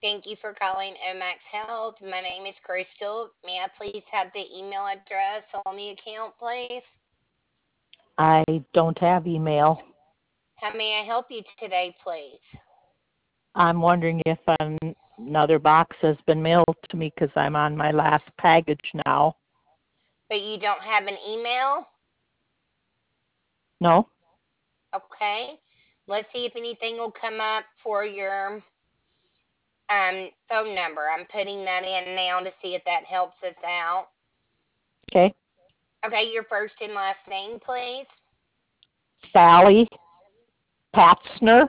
Thank you for calling Omax Health. My name is Crystal. May I please have the email address on the account, please? I don't have email. How may I help you today, please? I'm wondering if another box has been mailed to me because I'm on my last package now. But you don't have an email? No? Okay. Let's see if anything will come up for your phone number. I'm putting that in now to see if that helps us out. Okay. Okay, your first and last name, please. Sally Patzner,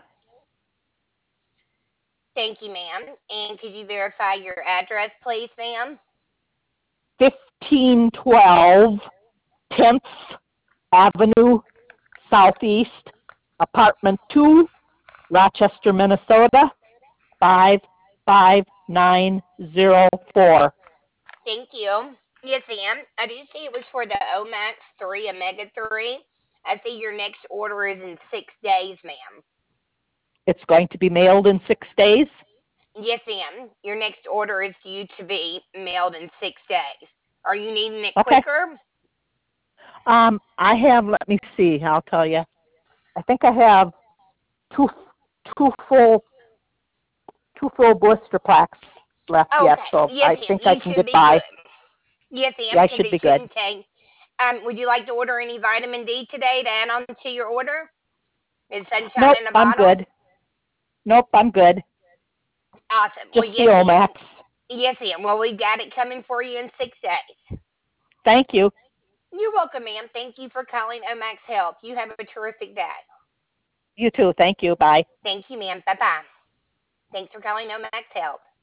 Thank you, ma'am. And could you verify your address, please, ma'am? 1512 10th Avenue Southeast, Apartment 2, Rochester, Minnesota, 55904. Thank you. Yes, ma'am. I do see it was for the Omax 3 Omega 3. I see your next order is in 6 days, ma'am. It's going to be mailed in 6 days? Yes, ma'am. Your next order is due to be mailed in 6 days. Are you needing it Okay. quicker? I have, let me see, I'll tell you. I think I have two two full two full blister packs left yet, Okay. so I Yes, ma'am. think I You can should get be by. good. Yes, ma'am. Yeah, I And should it be good. shouldn't take. Would you like to order any vitamin D today to add on to your order? Is sunshine Nope, in a I'm bottle? good. Nope, I'm good. Awesome. Well, Just the yes, ma'am. Omax. Yes, ma'am. Well, we've got it coming for you in 6 days. Thank you. You're welcome, ma'am. Thank you for calling Omax Health. You have a terrific day. You too. Thank you. Bye. Thank you, ma'am. Bye bye. Thanks for calling Omax Health.